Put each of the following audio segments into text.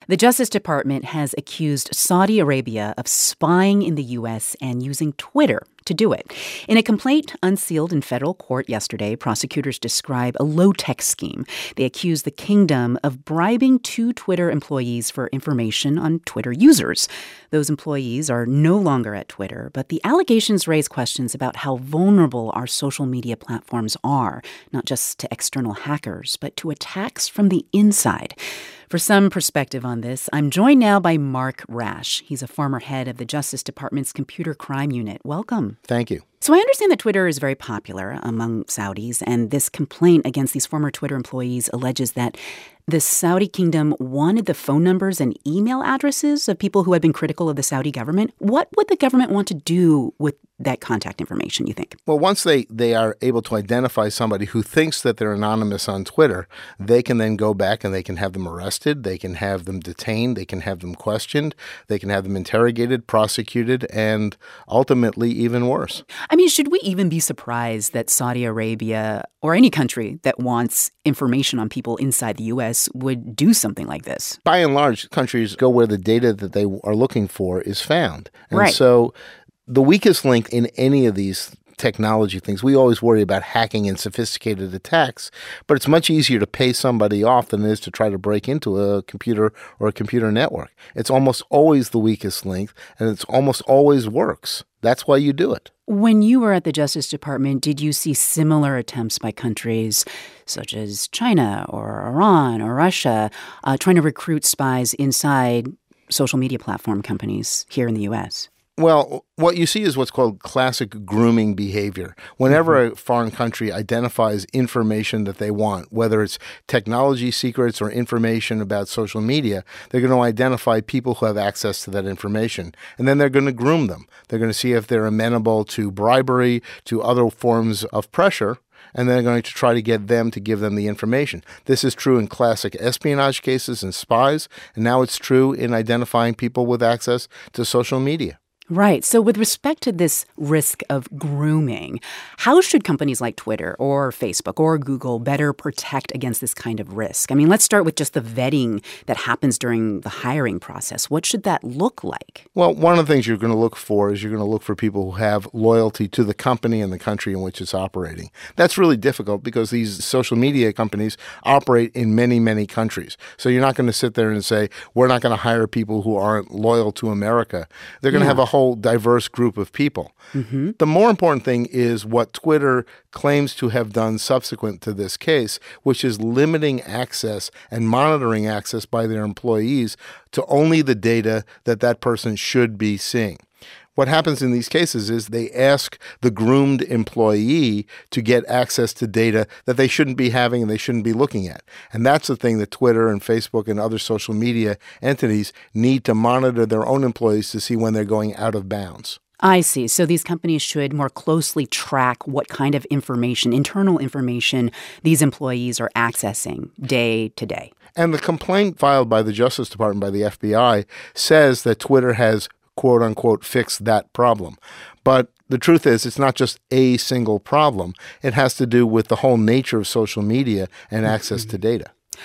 The Justice Department has accused Saudi Arabia of spying in the U.S. and using Twitter to do it. In a complaint unsealed in federal court yesterday, prosecutors describe a low-tech scheme. They accuse the kingdom of bribing two Twitter employees for information on Twitter users. Those employees are no longer at Twitter, but the allegations raise questions about how vulnerable our social media platforms are, not just to external hackers, but to attacks from the inside. For some perspective on this, I'm joined now by Mark Rash. He's a former head of the Justice Department's Computer Crime Unit. Welcome. Thank you. So I understand that Twitter is very popular among Saudis, and this complaint against these former Twitter employees alleges that the Saudi kingdom wanted the phone numbers and email addresses of people who had been critical of the Saudi government. What would the government want to do with that contact information, you think? Well, once they are able to identify somebody who thinks that they're anonymous on Twitter, they can then go back and they can have them arrested, they can have them detained, they can have them questioned, they can have them interrogated, prosecuted, and ultimately even worse. I mean, should we even be surprised that Saudi Arabia or any country that wants information on people inside the U.S. would do something like this? By and large, countries go where the data that they are looking for is found. And right. So the weakest link in any of these technology things, we always worry about hacking and sophisticated attacks, but it's much easier to pay somebody off than it is to try to break into a computer or a computer network. It's almost always the weakest link, and it's almost always works. That's why you do it. When you were at the Justice Department, did you see similar attempts by countries such as China or Iran or Russia trying to recruit spies inside social media platform companies here in the U.S.? Well, what you see is what's called classic grooming behavior. Whenever a foreign country identifies information that they want, whether it's technology secrets or information about social media, they're going to identify people who have access to that information. And then they're going to groom them. They're going to see if they're amenable to bribery, to other forms of pressure, and they're going to try to get them to give them the information. This is true in classic espionage cases and spies, and now it's true in identifying people with access to social media. Right. So with respect to this risk of grooming, how should companies like Twitter or Facebook or Google better protect against this kind of risk? I mean, let's start with just the vetting that happens during the hiring process. What should that look like? Well, one of the things you're going to look for is you're going to look for people who have loyalty to the company and the country in which it's operating. That's really difficult because these social media companies operate in many, many countries. So you're not going to sit there and say, we're not going to hire people who aren't loyal to America. They're going to have a whole diverse group of people. Mm-hmm. The more important thing is what Twitter claims to have done subsequent to this case, which is limiting access and monitoring access by their employees to only the data that that person should be seeing. What happens in these cases is they ask the groomed employee to get access to data that they shouldn't be having and they shouldn't be looking at. And that's the thing that Twitter and Facebook and other social media entities need to monitor their own employees to see when they're going out of bounds. I see. So these companies should more closely track what kind of information, internal information, these employees are accessing day to day. And the complaint filed by the Justice Department, by the FBI, says that Twitter has quote unquote, fix that problem. But the truth is, it's not just a single problem. It has to do with the whole nature of social media and access to data.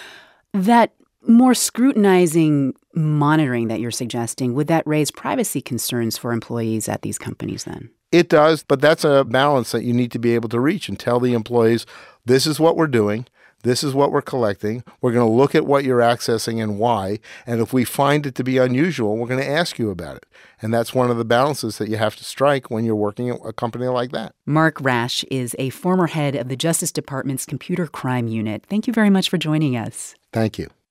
That more scrutinizing monitoring that you're suggesting, would that raise privacy concerns for employees at these companies then? It does, but that's a balance that you need to be able to reach and tell the employees, this is what we're doing. This is what we're collecting. We're going to look at what you're accessing and why. And if we find it to be unusual, we're going to ask you about it. And that's one of the balances that you have to strike when you're working at a company like that. Mark Rash is a former head of the Justice Department's Computer Crime Unit. Thank you very much for joining us. Thank you.